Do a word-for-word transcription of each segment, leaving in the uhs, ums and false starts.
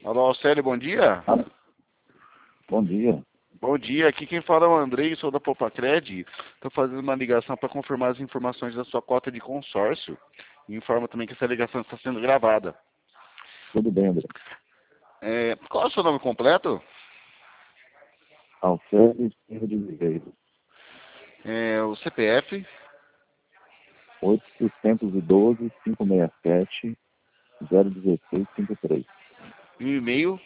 Alô, Célio, bom dia. Ah, bom dia. Bom dia, aqui quem fala é o Andrei, sou da Popacred. Estou fazendo uma ligação para confirmar as informações da sua cota de consórcio. E informo também que essa ligação está sendo gravada. Tudo bem, André? É, qual é o seu nome completo? Alceu Espirro de Oliveira. É, o C P F? oitocentos e doze, quinhentos e sessenta e sete, zero um seis cinco três. E o e-mail?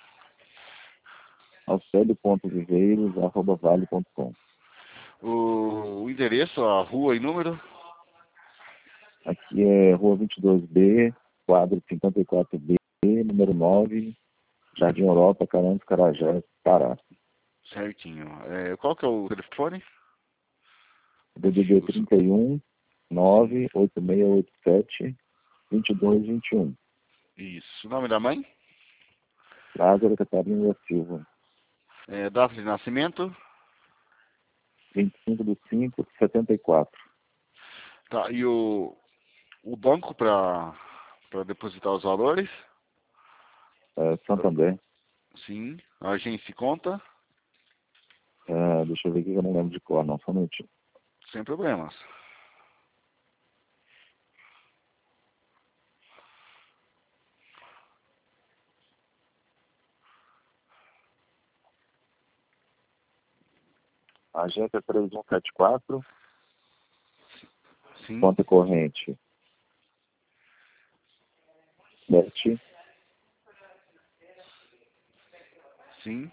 alcélio.viveiros, arroba vale ponto com. O, o endereço, a rua e número? Aqui é Rua vinte e dois B, quadro cinquenta e quatro B, número nove, Jardim Europa, Caranhos, Carajás, Pará. Certinho. É, qual que é o telefone? D D D O seu- trinta e um, nove oito seis oito sete, dois dois dois um. Isso. O nome da mãe? Lázaro Catarina da Silva. É, data de nascimento? vinte e cinco de cinco de setenta e quatro. Tá, e o, o banco para para depositar os valores? É, Santander. Sim. A agência e conta? É, deixa eu ver aqui que eu não lembro de cor, não. Só um minutinho. Sem problemas. A agência é três um sete quatro, Sim, conta corrente sete sim.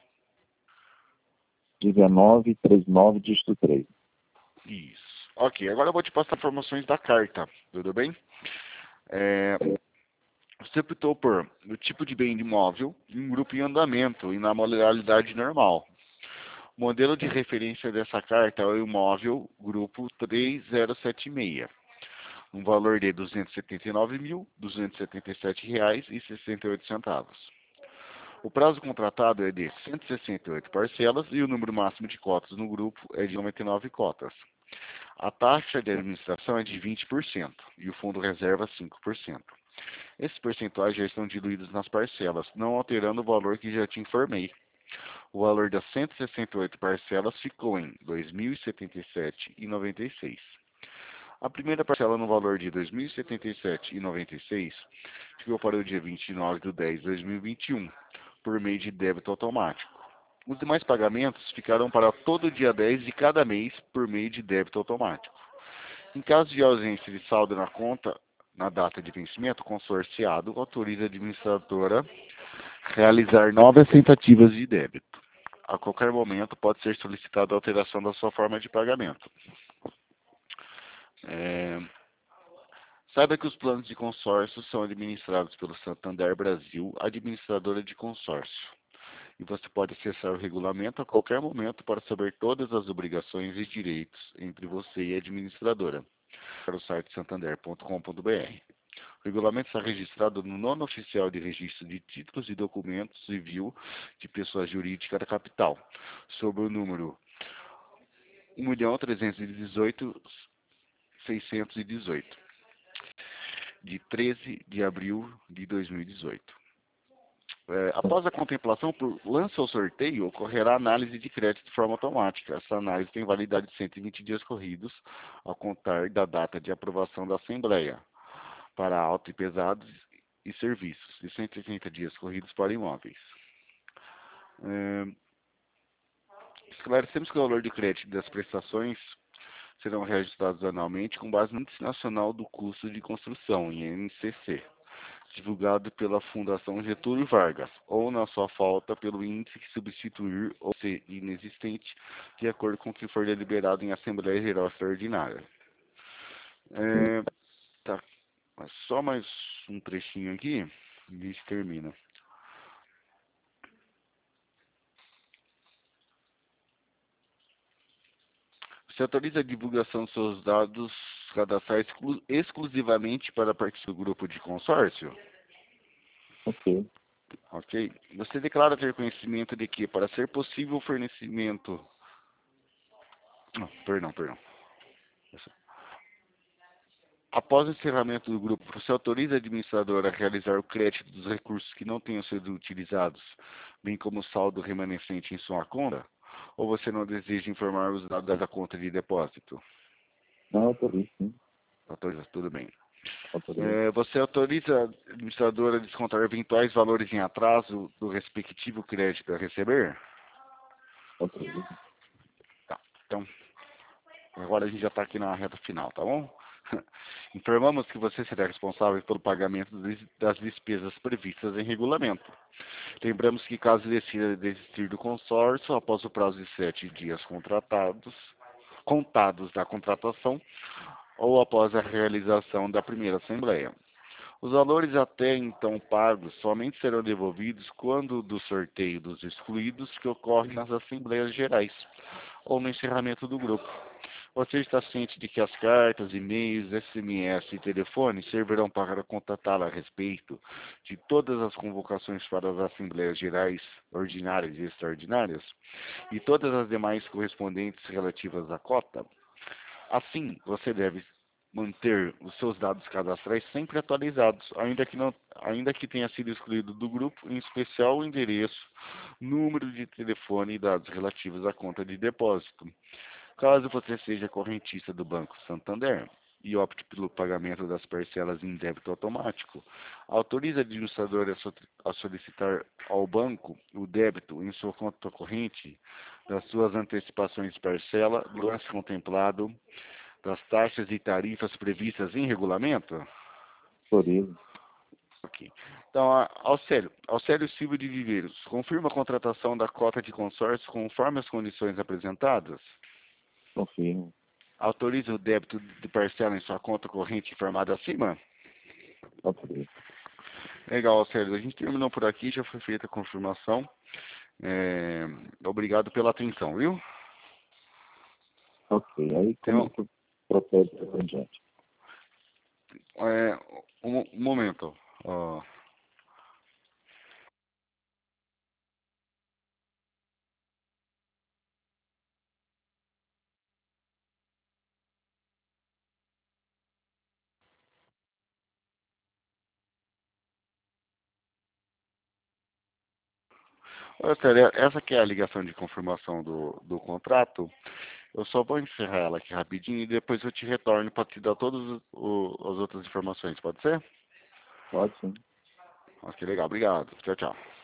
dezenove trinta e nove, dígito três. Isso. Ok, agora eu vou te passar informações da carta, tudo bem? É, você optou por o tipo de bem de imóvel em um grupo em andamento e na modalidade normal. O modelo de referência dessa carta é o imóvel grupo três zero sete seis, um valor de duzentos e setenta e nove mil, duzentos e setenta e sete reais e sessenta e oito centavos. O prazo contratado é de cento e sessenta e oito parcelas e o número máximo de cotas no grupo é de noventa e nove cotas. A taxa de administração é de vinte por cento e o fundo reserva cinco por cento. Esses percentuais já estão diluídos nas parcelas, não alterando o valor que já te informei. O valor das cento e sessenta e oito parcelas ficou em dois mil e setenta e sete reais e noventa e seis centavos. A primeira parcela no valor de dois mil e setenta e sete reais e noventa e seis centavos ficou para o dia vinte e nove de dez de dois mil e vinte e um, por meio de débito automático. Os demais pagamentos ficarão para todo dia dez de cada mês por meio de débito automático. Em caso de ausência de saldo na conta na data de vencimento, o consorciado autoriza a administradora a realizar novas tentativas de débito. A qualquer momento pode ser solicitada a alteração da sua forma de pagamento. É, Saiba que os planos de consórcio são administrados pelo Santander Brasil, administradora de consórcio. E você pode acessar o regulamento a qualquer momento para saber todas as obrigações e direitos entre você e a administradora. Para o site santander ponto com ponto br. O regulamento está registrado no nono oficial de registro de títulos e documentos civil de pessoa jurídica da capital, sob o número um milhão trezentos e dezoito mil seiscentos e dezoito, de treze de abril de dois mil e dezoito. É, após a contemplação por lança ou sorteio, ocorrerá análise de crédito de forma automática. Essa análise tem validade de cento e vinte dias corridos, ao contar da data de aprovação da Assembleia, para auto e pesados e serviços, e cento e sessenta dias corridos para imóveis. É, esclarecemos que o valor de crédito das prestações serão reajustados anualmente com base no Índice Nacional do Custo de Construção, I N C C, divulgado pela Fundação Getúlio Vargas, ou, na sua falta, pelo índice que substituir ou ser inexistente, de acordo com o que for deliberado em Assembleia Geral Extraordinária. É, tá, mas só mais um trechinho aqui e a gente termina. Você autoriza a divulgação dos seus dados cadastrais exclu exclusivamente para participar do grupo de consórcio? Ok. Ok? Você declara ter conhecimento de que, para ser possível o fornecimento... Não, perdão, perdão. após o encerramento do grupo, você autoriza a administradora a realizar o crédito dos recursos que não tenham sido utilizados, bem como o saldo remanescente em sua conta? Ou você não deseja informar os dados da conta de depósito? Não, autorizo, sim. Autoriza, tudo bem. Autorizo. É, você autoriza a administradora a descontar eventuais valores em atraso do respectivo crédito a receber? Autorizo. Tá. Então, agora a gente já está aqui na reta final, tá bom? Informamos que você será responsável pelo pagamento das despesas previstas em regulamento. Lembramos que caso decida desistir do consórcio após o prazo de sete dias contratados, contados da contratação ou após a realização da primeira assembleia. Os valores até então pagos somente serão devolvidos quando do sorteio dos excluídos que ocorre nas assembleias gerais ou no encerramento do grupo. Você está ciente de que as cartas, e-mails, S M S e telefone servirão para contatá-la a respeito de todas as convocações para as assembleias gerais, ordinárias e extraordinárias, e todas as demais correspondentes relativas à cota? Assim, você deve manter os seus dados cadastrais sempre atualizados, ainda que, não, ainda que tenha sido excluído do grupo, em especial o endereço, número de telefone e dados relativos à conta de depósito. Caso você seja correntista do Banco Santander e opte pelo pagamento das parcelas em débito automático, autorize a administradora a solicitar ao banco o débito em sua conta corrente das suas antecipações de parcela, no lance contemplado das taxas e tarifas previstas em regulamento? Autorizo. Ok. Então, a- Alcélio, Alcélio Silva de Viveiros, confirma a contratação da cota de consórcio conforme as condições apresentadas? Confirmo. Autoriza o débito de parcela em sua conta corrente informada acima? Autorizo. Legal, Alcélio. A gente terminou por aqui, já foi feita a confirmação. É, obrigado pela atenção, viu? Ok. Aí como é Então, que procede por diante? é, um, um momento. Ó. Olha, Célia, essa aqui é a ligação de confirmação do, do contrato. Eu só vou encerrar ela aqui rapidinho e depois eu te retorno para te dar todas os- o- as outras informações, pode ser? Pode sim. Ok, legal, obrigado. Tchau, tchau.